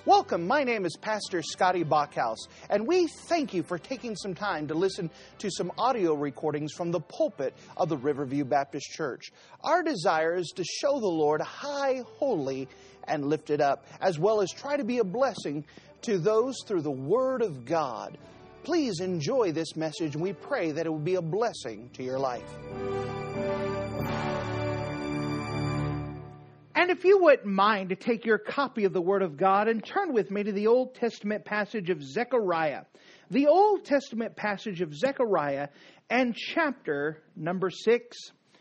Welcome, my name is Pastor Scotty Bachhaus, and we thank you for taking some time to listen to some audio recordings from the pulpit of the Riverview Baptist Church. Our desire is to show the Lord high, holy, and lifted up, as well as try to be a blessing to those through the Word of God. Please enjoy this message, and we pray that it will be a blessing to your life. And if you wouldn't mind to take your copy of the Word of God and turn with me to the Old Testament passage of Zechariah. The Old Testament passage of Zechariah and chapter number 6.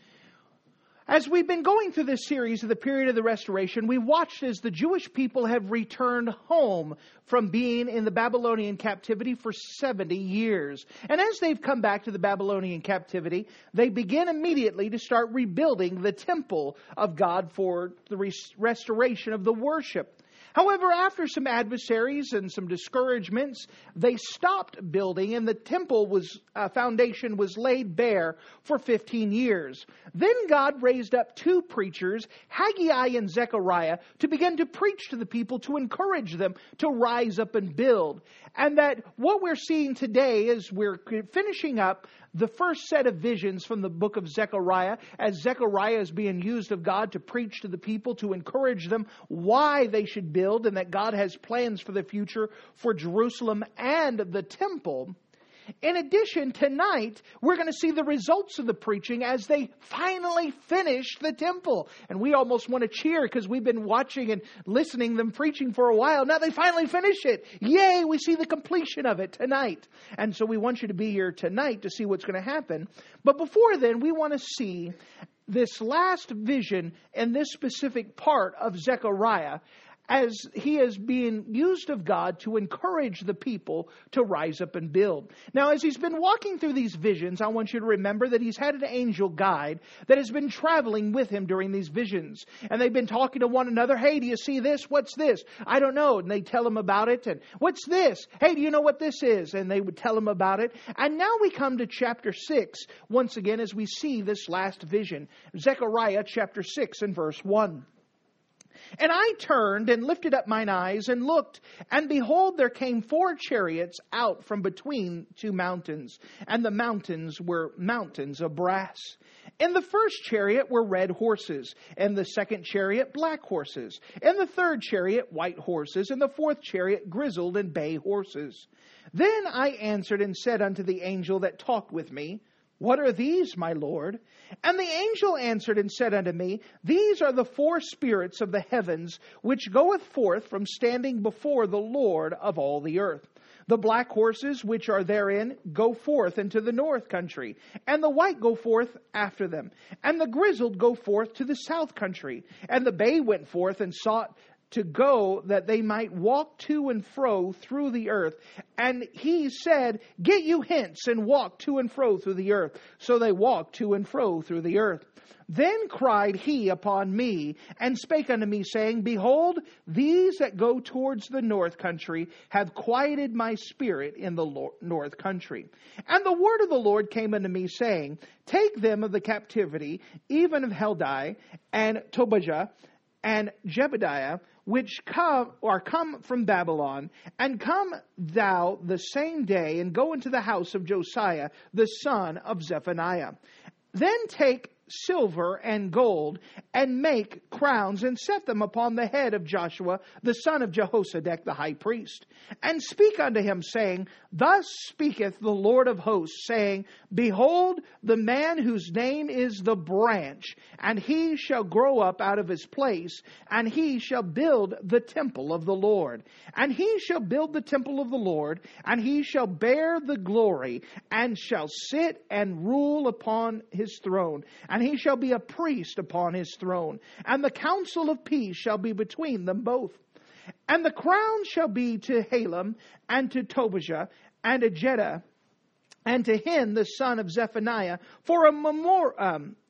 As we've been going through this series of the period of the Restoration, we watched as the Jewish people have returned home from being in the Babylonian captivity for 70 years. And as they've come back to the Babylonian captivity, they begin immediately to start rebuilding the temple of God for the restoration of the worship. However, after some adversaries and some discouragements, they stopped building, and the temple foundation was laid bare for 15 years. Then God raised up two preachers, Haggai and Zechariah, to begin to preach to the people, to encourage them to rise up and build. And that what we're seeing today is we're finishing up the first set of visions from the book of Zechariah, as Zechariah is being used of God to preach to the people, to encourage them why they should build, and that God has plans for the future for Jerusalem and the temple. In addition, tonight, we're going to see the results of the preaching as they finally finish the temple. And we almost want to cheer because we've been watching and listening to them preaching for a while. Now they finally finish it. Yay, we see the completion of it tonight. And so we want you to be here tonight to see what's going to happen. But before then, we want to see this last vision in this specific part of Zechariah, as he is being used of God to encourage the people to rise up and build. Now, as he's been walking through these visions, I want you to remember that he's had an angel guide that has been traveling with him during these visions. And they've been talking to one another. Hey, do you see this? What's this? I don't know. And they tell him about it. And what's this? Hey, do you know what this is? And they would tell him about it. And now we come to chapter 6, once again, as we see this last vision. Zechariah chapter 6 and verse 1. And I turned and lifted up mine eyes and looked, and behold, there came 4 chariots out from between 2 mountains, and the mountains were mountains of brass. In the first chariot were red horses, and the second chariot black horses, and the third chariot white horses, and the fourth chariot grizzled and bay horses. Then I answered and said unto the angel that talked with me, What are these, my Lord? And the angel answered and said unto me, These are the 4 spirits of the heavens, which goeth forth from standing before the Lord of all the earth. The black horses which are therein go forth into the north country, and the white go forth after them, and the grizzled go forth to the south country. And the bay went forth and sought to go that they might walk to and fro through the earth. And he said, Get you hence and walk to and fro through the earth. So they walked to and fro through the earth. Then cried he upon me, and spake unto me, saying, Behold, these that go towards the north country have quieted my spirit in the north country. And the word of the Lord came unto me, saying, Take them of the captivity, even of Heldai, and Tobijah, and Jebediah, which come from Babylon, and come thou the same day, and go into the house of Josiah, the son of Zephaniah. Then take silver and gold, and make crowns, and set them upon the head of Joshua, the son of Jehozadak, the high priest. And speak unto him, saying, Thus speaketh the Lord of hosts, saying, Behold, the man whose name is the branch, and he shall grow up out of his place, and he shall build the temple of the Lord. And he shall build the temple of the Lord, and he shall bear the glory, and shall sit and rule upon his throne. And he shall be a priest upon his throne. And the counsel of peace shall be between them both. And the crown shall be to Halem, and to Tobijah, and to Jeddah, and to him the son of Zephaniah, for a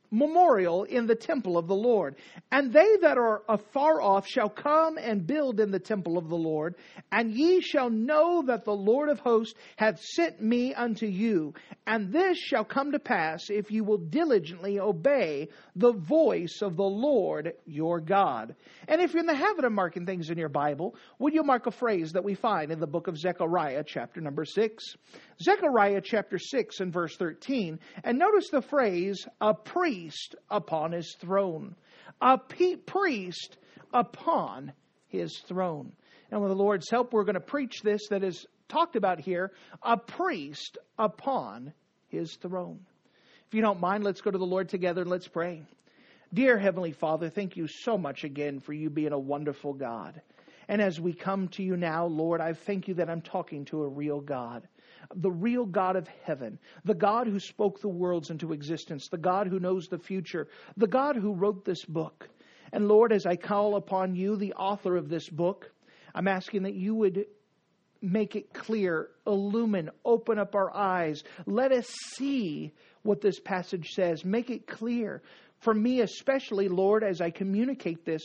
memorial in the temple of the Lord. And they that are afar off shall come and build in the temple of the Lord. And ye shall know that the Lord of hosts hath sent me unto you. And this shall come to pass if you will diligently obey the voice of the Lord your God. And if you're in the habit of marking things in your Bible, would you mark a phrase that we find in the book of Zechariah, chapter number 6? Zechariah chapter 6 and verse 13. And notice the phrase, a priest upon his throne. A priest upon his throne. And with the Lord's help, we're going to preach this that is talked about here, a priest upon his throne. If you don't mind, let's go to the Lord together and let's pray. Dear Heavenly Father, thank you so much again for you being a wonderful God. And as we come to you now, Lord, I thank you that I'm talking to a real God. The real God of heaven, the God who spoke the worlds into existence, the God who knows the future, the God who wrote this book. And Lord, as I call upon you, the author of this book, I'm asking that you would make it clear, illumine, open up our eyes. Let us see what this passage says. Make it clear. For me especially, Lord, as I communicate this,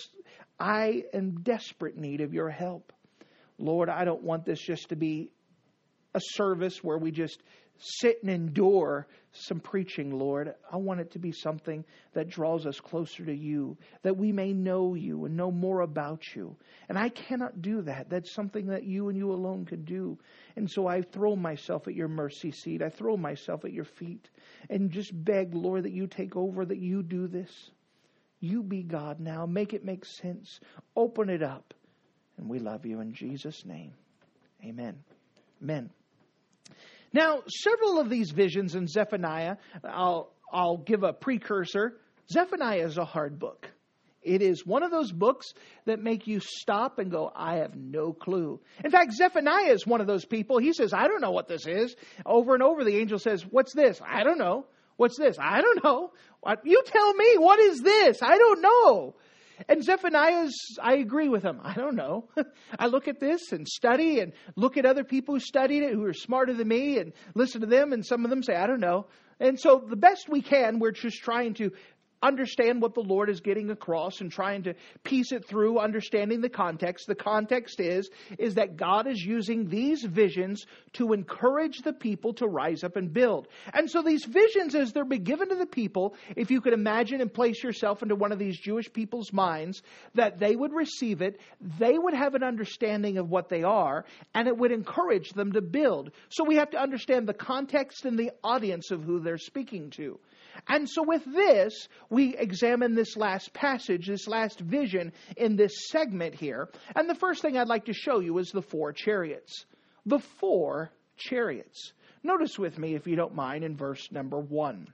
I am desperate need of your help. Lord, I don't want this just to be a service where we just sit and endure some preaching, Lord. I want it to be something that draws us closer to you, that we may know you and know more about you. And I cannot do that. That's something that you and you alone could do. And so I throw myself at your mercy seat. I throw myself at your feet and just beg, Lord, that you take over, that you do this. You be God now. Make it make sense. Open it up. And we love you in Jesus' name. Amen. Amen. Now, several of these visions in Zephaniah, I'll give a precursor. Zephaniah is a hard book. It is one of those books that make you stop and go, I have no clue. In fact, Zephaniah is one of those people. He says, I don't know what this is. Over and over, the angel says, what's this? I don't know. What's this? I don't know. You tell me, what is this? I don't know. And Zephaniah's, I agree with him. I don't know. I look at this and study and look at other people who studied it, who are smarter than me, and listen to them. And some of them say, I don't know. And so the best we can, we're just trying to understand what the Lord is getting across and trying to piece it through, understanding the context. The context is that God is using these visions to encourage the people to rise up and build. And so these visions, as they're being given to the people, if you could imagine and place yourself into one of these Jewish people's minds, that they would receive it, they would have an understanding of what they are, and it would encourage them to build. So we have to understand the context and the audience of who they're speaking to. And so with this, we examine this last passage, this last vision in this segment here. And the first thing I'd like to show you is the 4 chariots. The 4 chariots. Notice with me, if you don't mind, in verse number 1.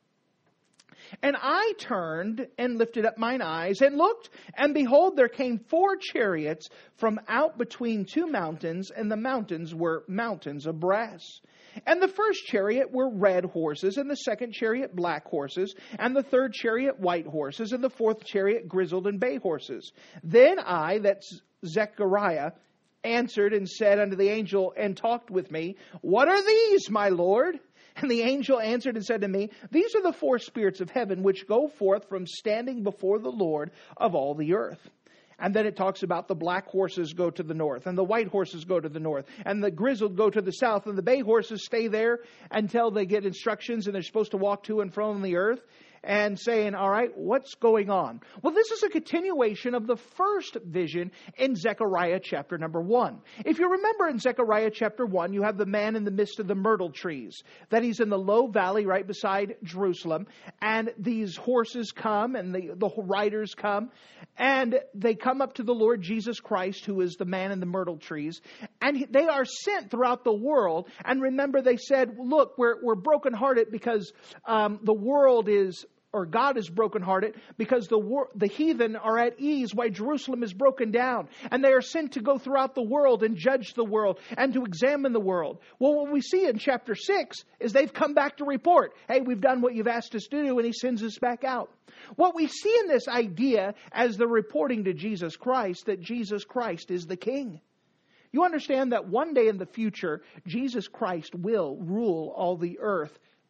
And I turned and lifted up mine eyes and looked, and behold, there came 4 chariots from out between 2 mountains, and the mountains were mountains of brass. And the first chariot were red horses, and the second chariot black horses, and the third chariot white horses, and the fourth chariot grizzled and bay horses. Then I, that's Zechariah, answered and said unto the angel and talked with me, What are these, my Lord? And the angel answered and said to me, These are the 4 spirits of heaven which go forth from standing before the Lord of all the earth. And then it talks about the black horses go to the north, and the white horses go to the north, and the grizzled go to the south, and the bay horses stay there until they get instructions, and they're supposed to walk to and from the earth. And saying, all right, what's going on? Well, this is a continuation of the first vision in Zechariah chapter number 1. If you remember in Zechariah chapter 1, you have the man in the midst of the myrtle trees. That he's in the low valley right beside Jerusalem. And these horses come and the riders come. And they come up to the Lord Jesus Christ, who is the man in the myrtle trees. And they are sent throughout the world. And remember, they said, look, we're brokenhearted because the world is... or God is brokenhearted because the heathen are at ease while Jerusalem is broken down. And they are sent to go throughout the world and judge the world and to examine the world. Well, what we see in chapter 6 is they've come back to report, hey, we've done what you've asked us to do, and he sends us back out. What we see in this idea as they're reporting to Jesus Christ, that Jesus Christ is the King. You understand that one day in the future, Jesus Christ will rule all the earth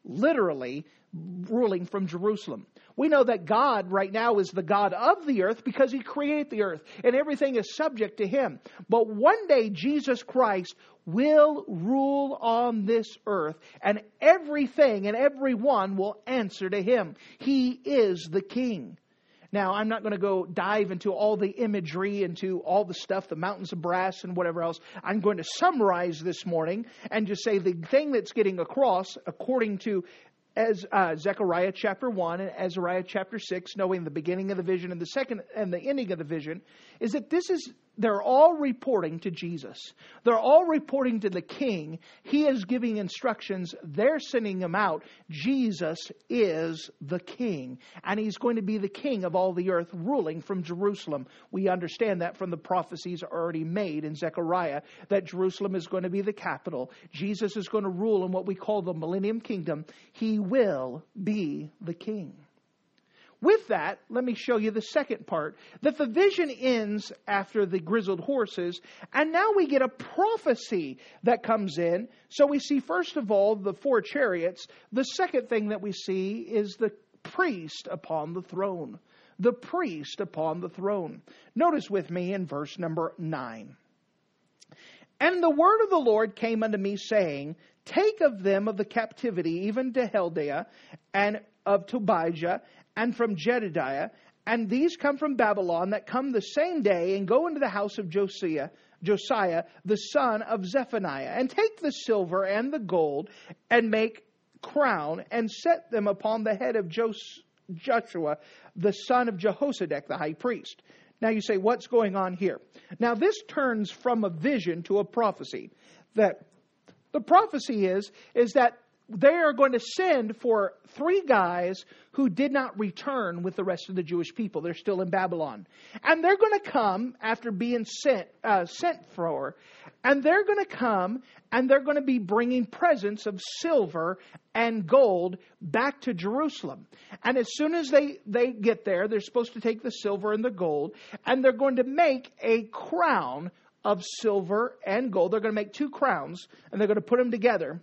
literally ruling from Jerusalem. We know that God right now is the God of the earth because He created the earth and everything is subject to Him. But one day Jesus Christ will rule on this earth and everything and everyone will answer to Him. He is the King. Now, I'm not going to go dive into all the imagery, into all the stuff, the mountains of brass and whatever else. I'm going to summarize this morning and just say the thing that's getting across, according to Zechariah chapter 1 and Azariah chapter 6, knowing the beginning of the vision and the second and the ending of the vision, is that they're all reporting to Jesus. They're all reporting to the King. He is giving instructions. They're sending him out. Jesus is the King. And He's going to be the King of all the earth, ruling from Jerusalem. We understand that from the prophecies already made in Zechariah, that Jerusalem is going to be the capital. Jesus is going to rule in what we call the Millennium Kingdom. He will be the King. With that, let me show you the second part, that the vision ends after the grizzled horses, and now we get a prophecy that comes in. So we see, first of all, the 4 chariots. The second thing that we see is the priest upon the throne. The priest upon the throne. Notice with me in verse number 9. And the word of the Lord came unto me, saying, Take of them of the captivity, even to Chaldea, and of Tobijah, and from Jedediah, and these come from Babylon, that come the same day, and go into the house of Josiah, the son of Zephaniah, and take the silver and the gold, and make crown, and set them upon the head of Joshua, the son of Jehozadak, the high priest. Now you say, what's going on here? Now this turns from a vision to a prophecy. That the prophecy is that they are going to send for 3 guys who did not return with the rest of the Jewish people. They're still in Babylon. And they're going to come after being sent for. And they're going to come and they're going to be bringing presents of silver and gold back to Jerusalem. And as soon as they get there, they're supposed to take the silver and the gold. And they're going to make a crown of silver and gold. They're going to make 2 crowns. And they're going to put them together.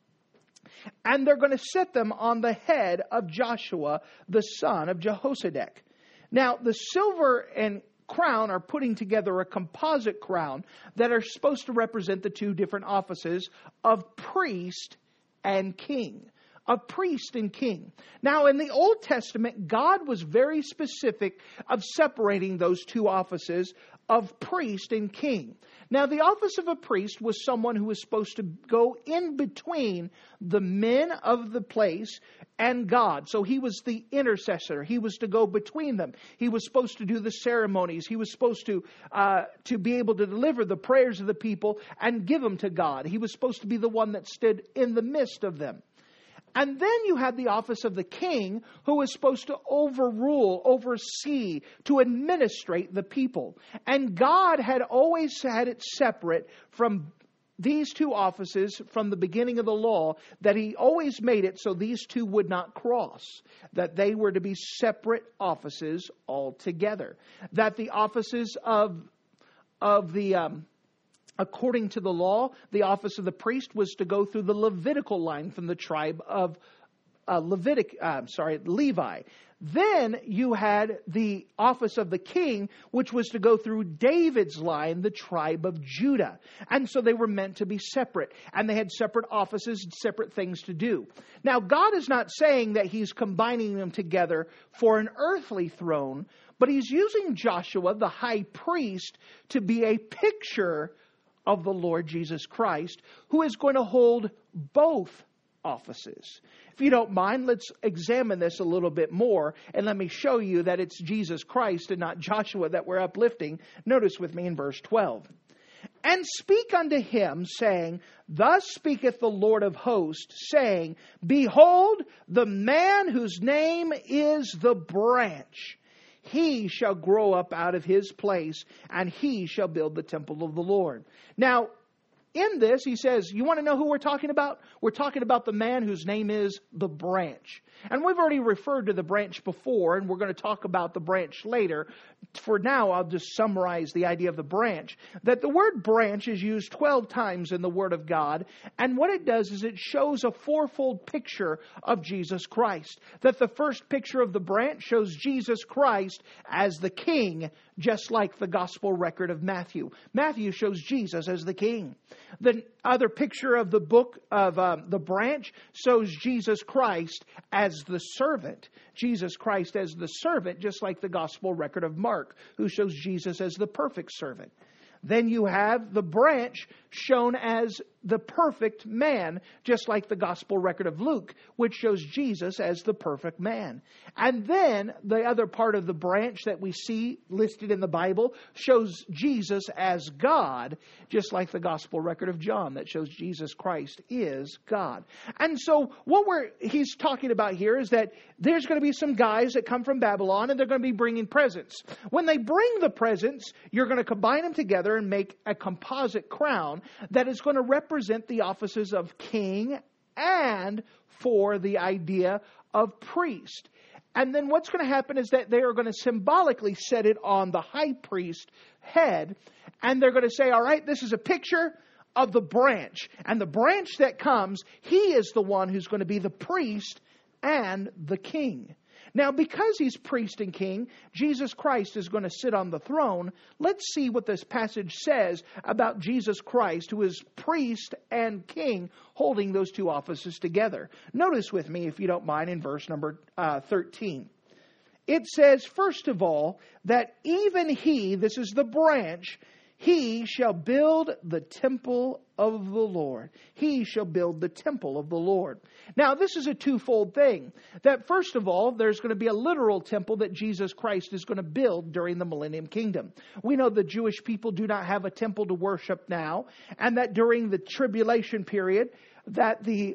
And they're going to set them on the head of Joshua, the son of Jehozadak. Now, the silver and crown are putting together a composite crown that are supposed to represent the 2 different offices of priest and king. Of priest and king. Now, in the Old Testament, God was very specific of separating those 2 offices of priest and king. Now, the office of a priest was someone who was supposed to go in between the men of the place and God. So he was the intercessor. He was to go between them. He was supposed to do the ceremonies. He was supposed to be able to deliver the prayers of the people and give them to God. He was supposed to be the one that stood in the midst of them. And then you had the office of the king, who was supposed to overrule, oversee, to administrate the people. And God had always had it separate from these 2 offices from the beginning of the law, that He always made it so these 2 would not cross, that they were to be separate offices altogether. That the offices of the according to the law, the office of the priest was to go through the Levitical line from the tribe of Levi. Then you had the office of the king, which was to go through David's line, the tribe of Judah. And so they were meant to be separate. And they had separate offices and separate things to do. Now, God is not saying that He's combining them together for an earthly throne, but He's using Joshua, the high priest, to be a picture of the Lord Jesus Christ, who is going to hold both offices. If you don't mind, let's examine this a little bit more, and let me show you that it's Jesus Christ and not Joshua that we're uplifting. Notice with me in verse 12. And speak unto him, saying, Thus speaketh the Lord of hosts, saying, Behold, the man whose name is the branch. He shall grow up out of his place, and he shall build the temple of the Lord. Now, in this, he says, you want to know who we're talking about? We're talking about the man whose name is the branch. And we've already referred to the branch before, and we're going to talk about the branch later. For now, I'll just summarize the idea of the branch. That the word branch is used 12 times in the Word of God. And what it does is it shows a fourfold picture of Jesus Christ. That the first picture of the branch shows Jesus Christ as the king, just like the gospel record of Matthew. Matthew shows Jesus as the king. The other picture of the book of the branch shows Jesus Christ as the servant. Jesus Christ as the servant, just like the gospel record of Mark, who shows Jesus as the perfect servant. Then you have the branch shown as the perfect man, just like the gospel record of Luke, which shows Jesus as the perfect man. And then the other part of the branch that we see listed in the Bible shows Jesus as God, just like the gospel record of John that shows Jesus Christ is God. And so what he's talking about here is that there's going to be some guys that come from Babylon and they're going to be bringing presents. When they bring the presents, you're going to combine them together and make a composite crown that is going to represent the offices of king and for the idea of priest. And then what's going to happen is that they are going to symbolically set it on the high priest's head. And they're going to say, all right, this is a picture of the branch. And the branch that comes, he is the one who's going to be the priest and the king. Now, because he's priest and king, Jesus Christ is going to sit on the throne. Let's see what this passage says about Jesus Christ, who is priest and king, holding those two offices together. Notice with me, if you don't mind, in verse number 13. It says, first of all, that even he, this is the branch, he shall build the temple of the Lord. He shall build the temple of the Lord. Now, this is a twofold thing. That first of all, there's going to be a literal temple that Jesus Christ is going to build during the millennium kingdom. We know the Jewish people do not have a temple to worship now, and that during the tribulation period, that the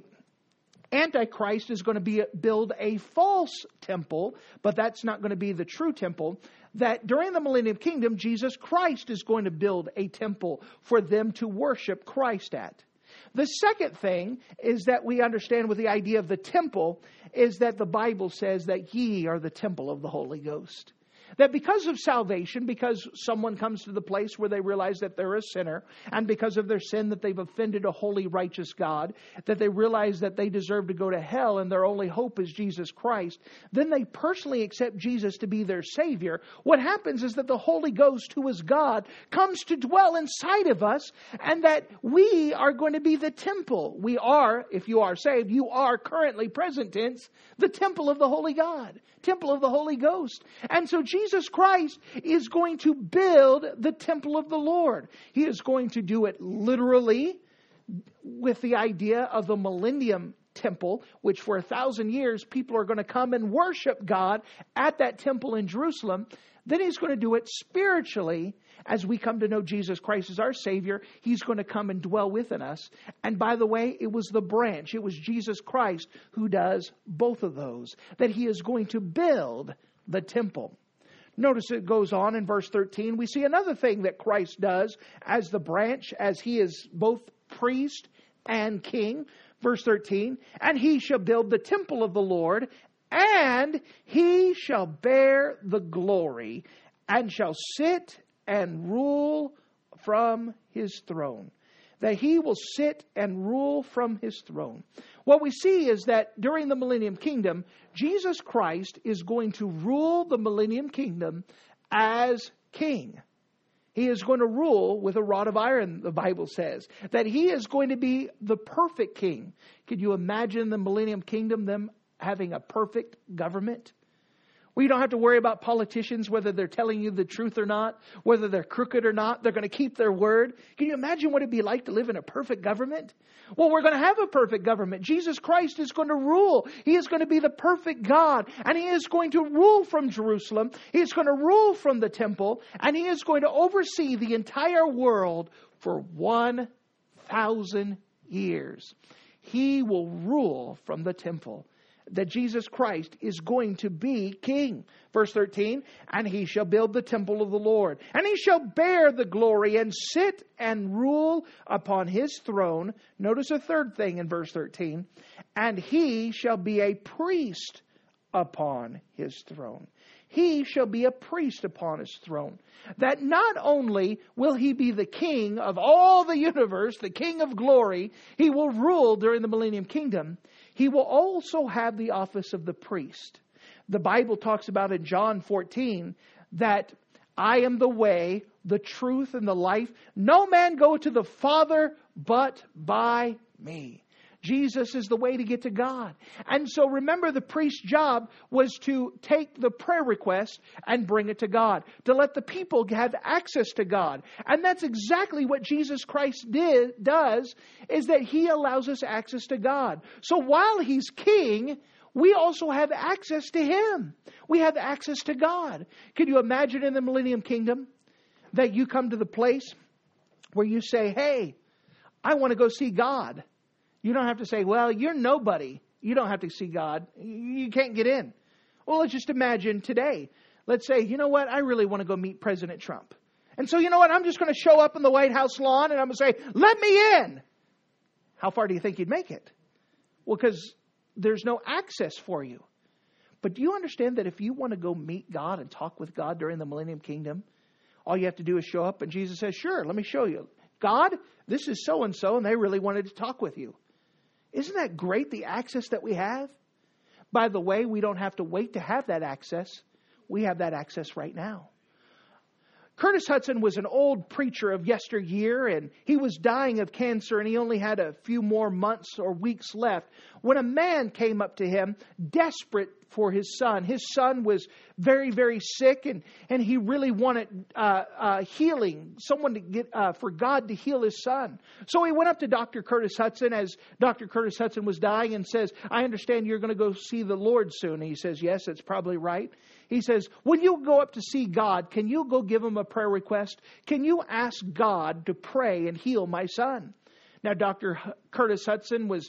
Antichrist is going to build a false temple, but that's not going to be the true temple. That during the millennium kingdom, Jesus Christ is going to build a temple for them to worship Christ at. The second thing is that we understand with the idea of the temple is that the Bible says that ye are the temple of the Holy Ghost. That because of salvation, because someone comes to the place where they realize that they're a sinner, and because of their sin that they've offended a holy, righteous God, that they realize that they deserve to go to hell and their only hope is Jesus Christ, then they personally accept Jesus to be their Savior. What happens is that the Holy Ghost, who is God, comes to dwell inside of us, and that we are going to be the temple. We are, if you are saved, you are currently, present tense, the temple of the Holy God, temple of the Holy Ghost. And so Jesus Christ is going to build the temple of the Lord. He is going to do it literally with the idea of the millennium temple, which for 1,000 years people are going to come and worship God at that temple in Jerusalem. Then he's going to do it spiritually as we come to know Jesus Christ as our Savior. He's going to come and dwell within us. And by the way, it was the branch. It was Jesus Christ who does both of those. That he is going to build the temple. Notice it goes on in verse 13. We see another thing that Christ does as the branch, as he is both priest and king. Verse 13, and he shall build the temple of the Lord, and he shall bear the glory, and shall sit and rule from his throne. That he will sit and rule from his throne. What we see is that during the millennium kingdom, Jesus Christ is going to rule the millennium kingdom as king. He is going to rule with a rod of iron, the Bible says. That he is going to be the perfect king. Could you imagine the millennium kingdom, them having a perfect government? Well, you don't have to worry about politicians, whether they're telling you the truth or not, whether they're crooked or not. They're going to keep their word. Can you imagine what it'd be like to live in a perfect government? Well, we're going to have a perfect government. Jesus Christ is going to rule. He is going to be the perfect God. And he is going to rule from Jerusalem. He is going to rule from the temple. And he is going to oversee the entire world for 1,000 years. He will rule from the temple. that Jesus Christ is going to be king. Verse 13, and he shall build the temple of the Lord, and he shall bear the glory and sit and rule upon his throne. Notice a third thing in verse 13, and he shall be a priest upon his throne. He shall be a priest upon his throne. That not only will he be the king of all the universe, the king of glory, he will rule during the millennium kingdom. He will also have the office of the priest. The Bible talks about in John 14 that I am the way, the truth, and the life. No man go to the Father but by me. Jesus is the way to get to God. And so remember, the priest's job was to take the prayer request and bring it to God, to let the people have access to God. And that's exactly what Jesus Christ does, is that he allows us access to God. So while he's king, we also have access to him. We have access to God. Can you imagine in the millennium kingdom that you come to the place where you say, hey, I want to go see God. You don't have to say, well, you're nobody. You don't have to see God. You can't get in. Well, let's just imagine today. Let's say, you know what? I really want to go meet President Trump. And so, you know what? I'm just going to show up in the White House lawn and I'm going to say, let me in. How far do you think you'd make it? Well, because there's no access for you. But do you understand that if you want to go meet God and talk with God during the millennium kingdom, all you have to do is show up and Jesus says, sure, let me show you. God, this is so-and-so and they really wanted to talk with you. Isn't that great, the access that we have? By the way, we don't have to wait to have that access. We have that access right now. Curtis Hudson was an old preacher of yesteryear, and he was dying of cancer, and he only had a few more months or weeks left when a man came up to him, desperate for his son. His son was very, very sick, and he really wanted healing, someone to get for God to heal his son. So he went up to Dr. Curtis Hudson as Dr. Curtis Hudson was dying and says, I understand you're going to go see the Lord soon. And he says, yes, that's probably right. He says, when you go up to see God, can you go give him a prayer request? Can you ask God to pray and heal my son? Now, Dr. Curtis Hudson was,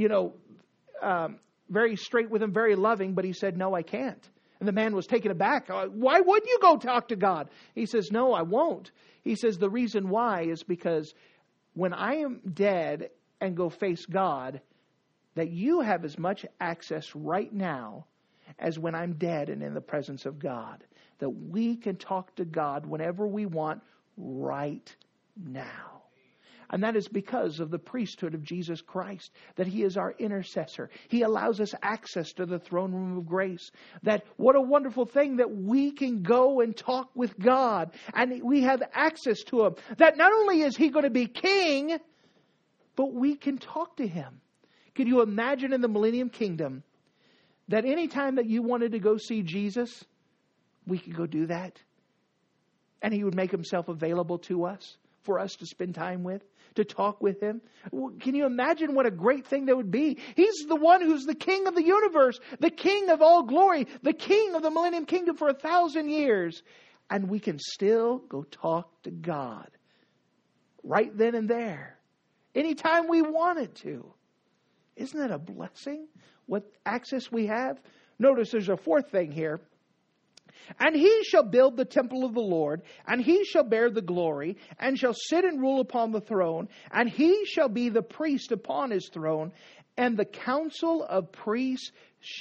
very straight with him, very loving, but he said, no, I can't. And the man was taken aback. Why would you go talk to God? He says, no, I won't. He says, the reason why is because when I am dead and go face God, that you have as much access right now as when I'm dead and in the presence of God. That we can talk to God whenever we want right now. And that is because of the priesthood of Jesus Christ, that he is our intercessor. He allows us access to the throne room of grace. That what a wonderful thing that we can go and talk with God and we have access to him. That not only is he going to be king, but we can talk to him. Can you imagine in the millennium kingdom that any time that you wanted to go see Jesus, we could go do that? And he would make himself available to us, for us to spend time with, to talk with him. Can you imagine what a great thing that would be? He's the one who's the king of the universe, the king of all glory, the king of the millennium kingdom for 1,000 years. And we can still go talk to God right then and there, anytime we wanted to. Isn't that a blessing? What access we have? Notice there's a fourth thing here. And he shall build the temple of the Lord, and he shall bear the glory, and shall sit and rule upon the throne, and he shall be the priest upon his throne, and the council of peace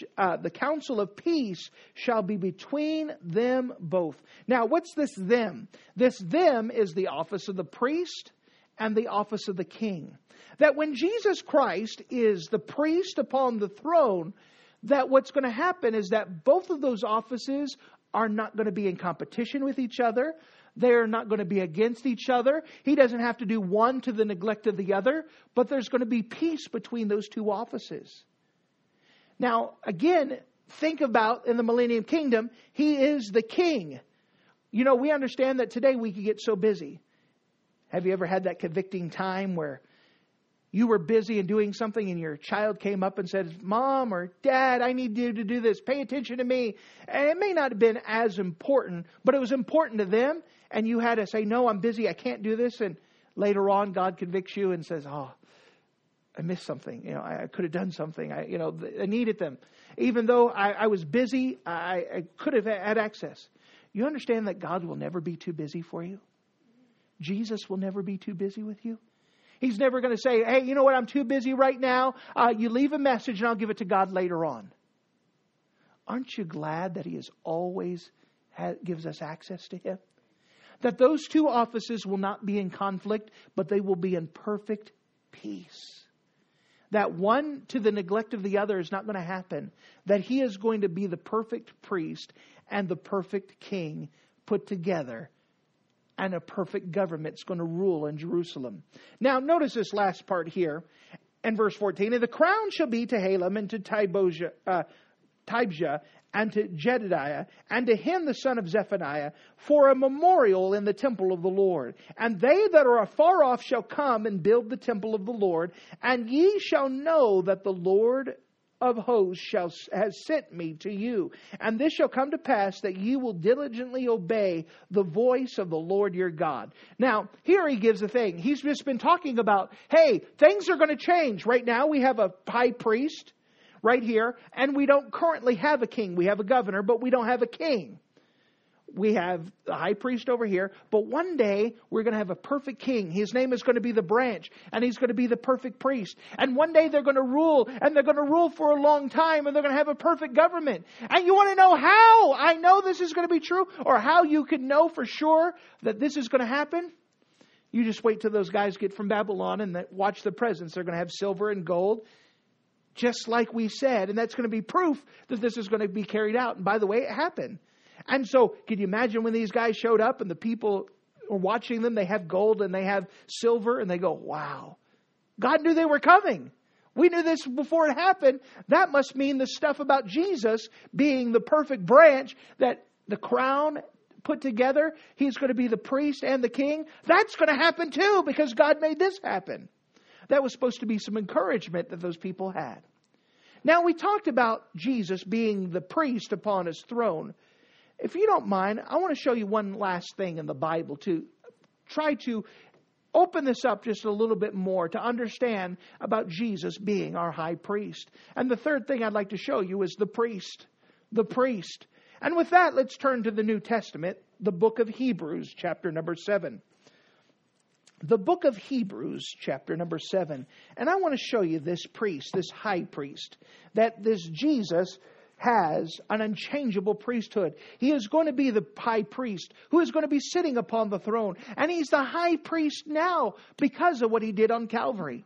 shall be between them both. Now, what's this them? This them is the office of the priest and the office of the king. That when Jesus Christ is the priest upon the throne, that what's going to happen is that both of those offices are not going to be in competition with each other. They're not going to be against each other. He doesn't have to do one to the neglect of the other, but there's going to be peace between those two offices. Now, again, think about in the millennium kingdom, he is the king. You know, we understand that today we can get so busy. Have you ever had that convicting time where you were busy and doing something and your child came up and said, Mom or Dad, I need you to do this. Pay attention to me. And it may not have been as important, but it was important to them. And you had to say, no, I'm busy. I can't do this. And later on, God convicts you and says, oh, I missed something. I could have done something. I needed them. Even though I was busy, I could have had access. You understand that God will never be too busy for you? Jesus will never be too busy with you. He's never going to say, hey, you know what? I'm too busy right now. You leave a message and I'll give it to God later on. Aren't you glad that He is always gives us access to Him? That those two offices will not be in conflict, but they will be in perfect peace. That one to the neglect of the other is not going to happen. That He is going to be the perfect priest and the perfect king put together. And a perfect government is going to rule in Jerusalem. Now, notice this last part here in verse 14. And the crown shall be to Halem and to Tibijah and to Jedediah and to him the son of Zephaniah for a memorial in the temple of the Lord. And they that are afar off shall come and build the temple of the Lord. And ye shall know that the Lord of hosts has sent me to you. And this shall come to pass that ye will diligently obey the voice of the Lord your God. Now, here he gives a thing. He's just been talking about, hey, things are going to change. Right now we have a high priest right here, and we don't currently have a king. We have a governor, but we don't have a king. We have the high priest over here, but one day we're going to have a perfect king. His name is going to be the branch, and he's going to be the perfect priest. And one day they're going to rule, and they're going to rule for a long time, and they're going to have a perfect government. And you want to know how I know this is going to be true, or how you can know for sure that this is going to happen? You just wait till those guys get from Babylon and watch the presents. They're going to have silver and gold, just like we said, and that's going to be proof that this is going to be carried out. And by the way, it happened. And so, can you imagine when these guys showed up and the people are watching them, they have gold and they have silver, and they go, wow, God knew they were coming. We knew this before it happened. That must mean the stuff about Jesus being the perfect branch, that the crown put together, He's going to be the priest and the king. That's going to happen too, because God made this happen. That was supposed to be some encouragement that those people had. Now, we talked about Jesus being the priest upon His throne. If you don't mind, I want to show you one last thing in the Bible to try to open this up just a little bit more to understand about Jesus being our high priest. And the third thing I'd like to show you is the priest. The priest. And with that, let's turn to the New Testament, the book of Hebrews, chapter number 7. The book of Hebrews, chapter number 7. And I want to show you this priest, this high priest, that this Jesus has an unchangeable priesthood. He is going to be the high priest who is going to be sitting upon the throne. And He's the high priest now because of what He did on Calvary.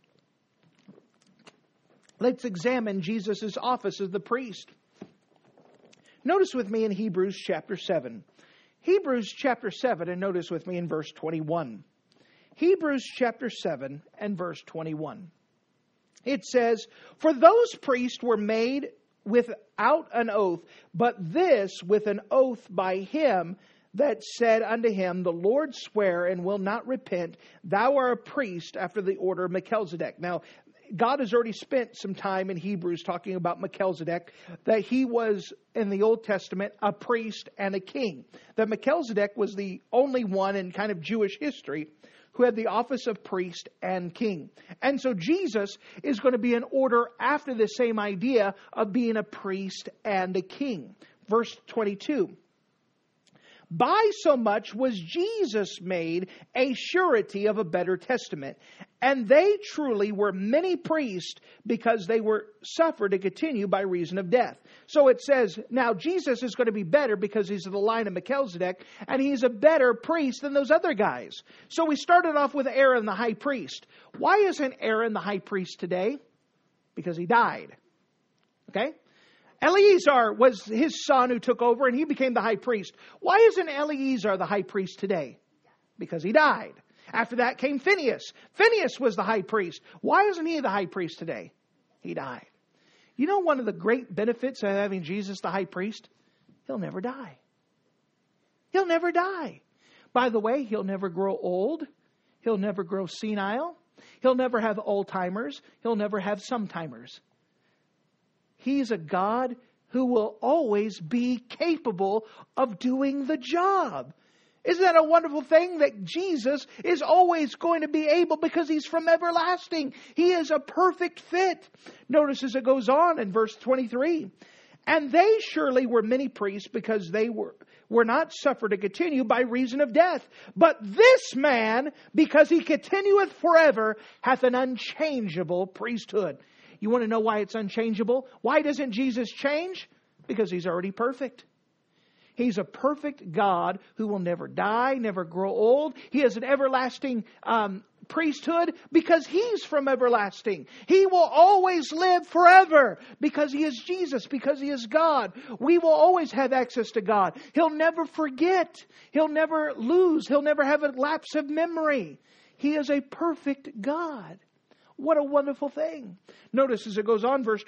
Let's examine Jesus' office as the priest. Notice with me in Hebrews chapter 7. Hebrews chapter 7, and notice with me in verse 21. Hebrews chapter 7 and verse 21. It says, for those priests were made without an oath, but this with an oath by Him that said unto him, the Lord sware and will not repent, thou art a priest after the order of Melchizedek. Now, God has already spent some time in Hebrews talking about Melchizedek, that he was, in the Old Testament, a priest and a king. That Melchizedek was the only one in kind of Jewish history who had the office of priest and king. And so Jesus is going to be in order after the same idea of being a priest and a king. Verse 22. By so much was Jesus made a surety of a better testament. And they truly were many priests because they were suffered to continue by reason of death. So it says, now Jesus is going to be better because he's of the line of Melchizedek, and he's a better priest than those other guys. So we started off with Aaron the high priest. Why isn't Aaron the high priest today? Because he died. Okay? Eleazar was his son who took over, and he became the high priest. Why isn't Eleazar the high priest today? Because he died. After that came Phinehas. Phinehas was the high priest. Why isn't he the high priest today? He died. You know one of the great benefits of having Jesus the high priest? He'll never die. He'll never die. By the way, He'll never grow old. He'll never grow senile. He'll never have old-timers. He'll never have sometimers. He's a God who will always be capable of doing the job. Isn't that a wonderful thing that Jesus is always going to be able, because He's from everlasting. He is a perfect fit. Notice as it goes on in verse 23. And they surely were many priests, because they were not suffered to continue by reason of death. But this man, because He continueth forever, hath an unchangeable priesthood. You want to know why it's unchangeable? Why doesn't Jesus change? Because He's already perfect. He's a perfect God who will never die, never grow old. He has an everlasting priesthood because He's from everlasting. He will always live forever because He is Jesus, because He is God. We will always have access to God. He'll never forget. He'll never lose. He'll never have a lapse of memory. He is a perfect God. What a wonderful thing. Notice as it goes on, verse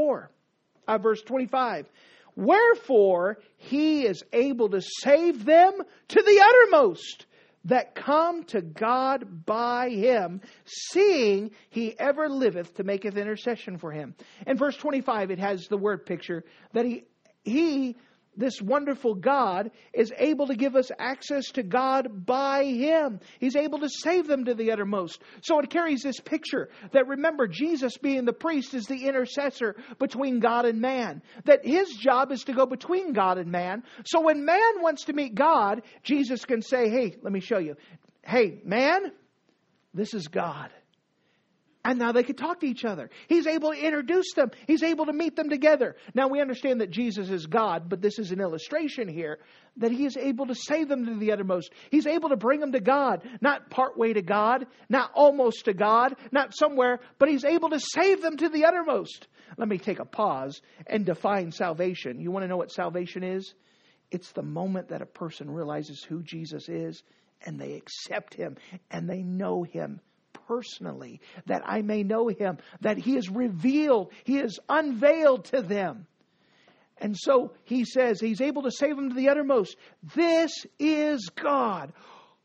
25. Wherefore He is able to save them to the uttermost that come to God by Him, seeing He ever liveth to maketh intercession for him. In verse 25, it has the word picture that He, this wonderful God, is able to give us access to God by Him. He's able to save them to the uttermost. So it carries this picture that, remember, Jesus being the priest is the intercessor between God and man. That His job is to go between God and man. So when man wants to meet God, Jesus can say, hey, let me show you. Hey, man, this is God. And now they could talk to each other. He's able to introduce them. He's able to meet them together. Now we understand that Jesus is God, but this is an illustration here that He is able to save them to the uttermost. He's able to bring them to God, not partway to God, not almost to God, not somewhere, but He's able to save them to the uttermost. Let me take a pause and define salvation. You want to know what salvation is? It's the moment that a person realizes who Jesus is and they accept Him and they know Him personally, that I may know Him, that He is revealed, He is unveiled to them. And so He says He's able to save them to the uttermost. This is God.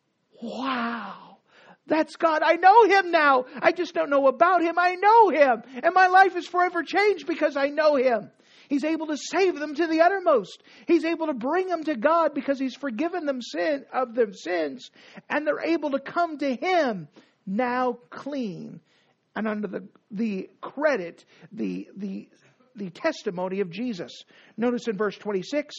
Wow. That's God. I know Him now. I just don't know about Him. I know Him. And my life is forever changed because I know Him. He's able to save them to the uttermost. He's able to bring them to God because He's forgiven them of their sins. And they're able to come to Him now clean and under the credit, the testimony of Jesus. Notice in verse 26,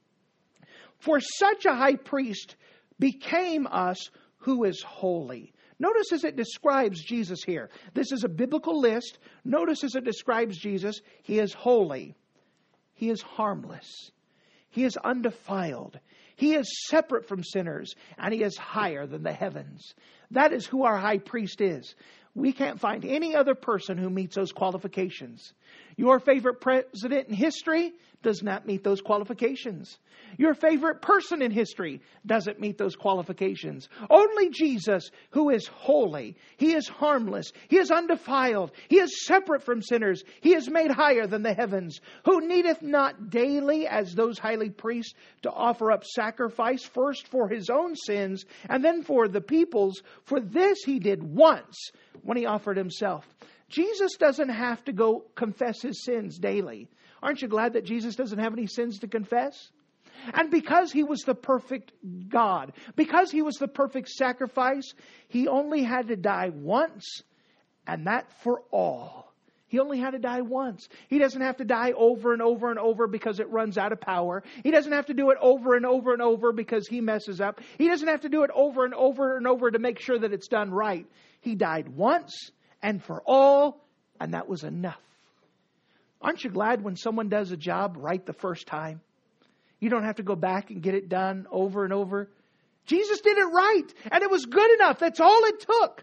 for such a high priest became us who is holy. Notice as it describes Jesus here. This is a biblical list. Notice as it describes Jesus, He is holy. He is harmless. He is undefiled. He is separate from sinners, and He is higher than the heavens. That is who our high priest is. We can't find any other person who meets those qualifications. Your favorite president in history does not meet those qualifications. Your favorite person in history doesn't meet those qualifications. Only Jesus, who is holy, He is harmless, He is undefiled, He is separate from sinners, He is made higher than the heavens, who needeth not daily, as those highly priests, to offer up sacrifice, first for His own sins, and then for the people's. For this He did once, when He offered Himself. Jesus doesn't have to go confess His sins daily. Aren't you glad that Jesus doesn't have any sins to confess? And because He was the perfect God, because He was the perfect sacrifice, He only had to die once, and that for all. He only had to die once. He doesn't have to die over and over and over because it runs out of power. He doesn't have to do it over and over and over because He messes up. He doesn't have to do it over and over and over to make sure that it's done right. He died once and for all, and that was enough. Aren't you glad when someone does a job right the first time? You don't have to go back and get it done over and over. Jesus did it right, and it was good enough. That's all it took.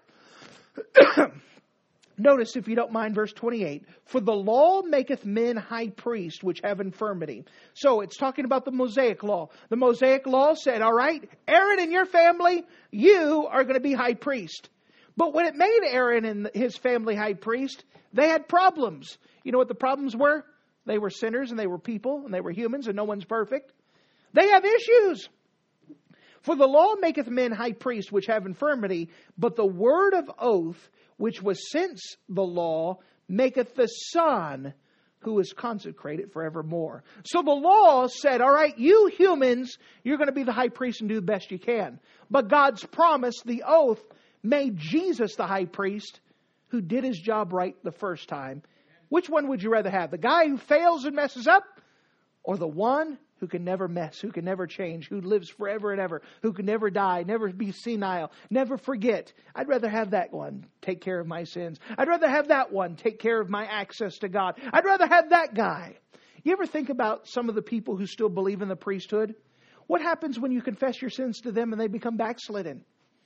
Notice, if you don't mind, verse 28. For the law maketh men high priests which have infirmity. So it's talking about the Mosaic law. The Mosaic law said, all right, Aaron and your family, you are going to be high priest. But when it made Aaron and his family high priest, they had problems. You know what the problems were? They were sinners and they were people and they were humans and no one's perfect. They have issues. For the law maketh men high priests which have infirmity, but the word of oath, which was since the law, maketh the Son, who is consecrated forevermore. So the law said, all right, you humans, you're going to be the high priest and do the best you can. But God's promise, the oath, made Jesus the high priest who did his job right the first time. Which one would you rather have? The guy who fails and messes up? Or the one who can never mess, who can never change, who lives forever and ever, who can never die, never be senile, never forget? I'd rather have that one take care of my sins. I'd rather have that one take care of my access to God. I'd rather have that guy. You ever think about some of the people who still believe in the priesthood? What happens when you confess your sins to them and they become backslidden?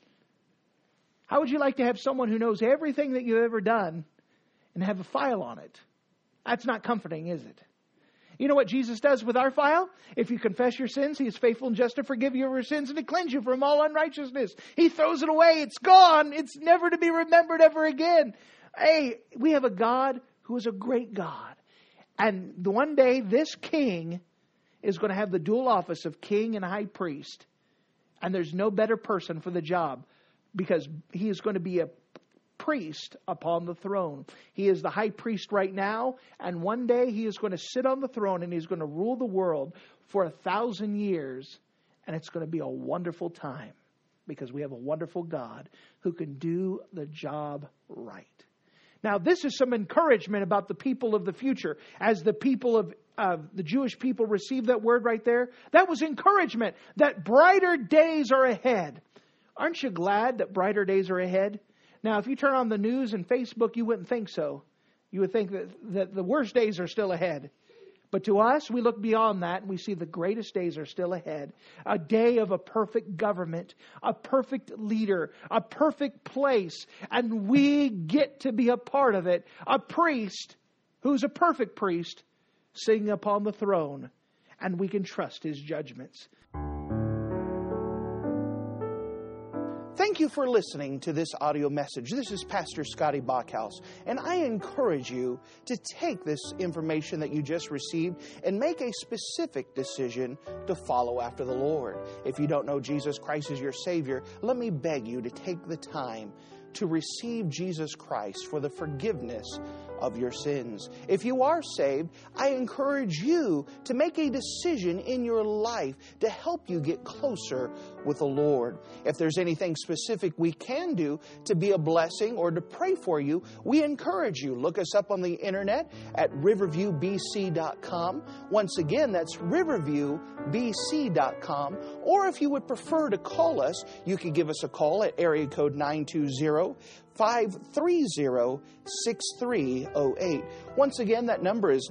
How would you like to have someone who knows everything that you've ever done and have a file on it? That's not comforting, is it? You know what Jesus does with our file? If you confess your sins, He is faithful and just to forgive you of your sins and to cleanse you from all unrighteousness. He throws it away. It's gone. It's never to be remembered ever again. Hey, we have a God who is a great God. And one day, this king is going to have the dual office of king and high priest. And there's no better person for the job because he is going to be a priest upon the throne. He is the high priest right now, and one day he is going to sit on the throne and he's going to rule the world for 1,000 years, and it's going to be a wonderful time because we have a wonderful God who can do the job right. Now, this is some encouragement about the people of the future. As the people of the Jewish people received that word right there, that was encouragement that brighter days are ahead. Aren't you glad that brighter days are ahead? Now, if you turn on the news and Facebook, you wouldn't think so. You would think that the worst days are still ahead. But to us, we look beyond that and we see the greatest days are still ahead. A day of a perfect government, a perfect leader, a perfect place. And we get to be a part of it. A priest who's a perfect priest sitting upon the throne. And we can trust His judgments. Thank you for listening to this audio message. This is Pastor Scotty Bachhaus, and I encourage you to take this information that you just received and make a specific decision to follow after the Lord. If you don't know Jesus Christ as your Savior, let me beg you to take the time to receive Jesus Christ for the forgiveness of your sins. If you are saved, I encourage you to make a decision in your life to help you get closer with the Lord. If there's anything specific we can do to be a blessing or to pray for you, we encourage you. Look us up on the internet at riverviewbc.com. Once again, that's riverviewbc.com. Or if you would prefer to call us, you can give us a call at area code 920-530-6308. Once again, that number is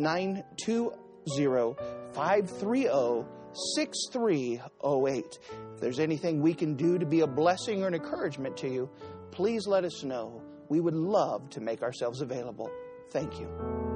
920-530-6308. If there's anything we can do to be a blessing or an encouragement to you, please let us know. We would love to make ourselves available. Thank you.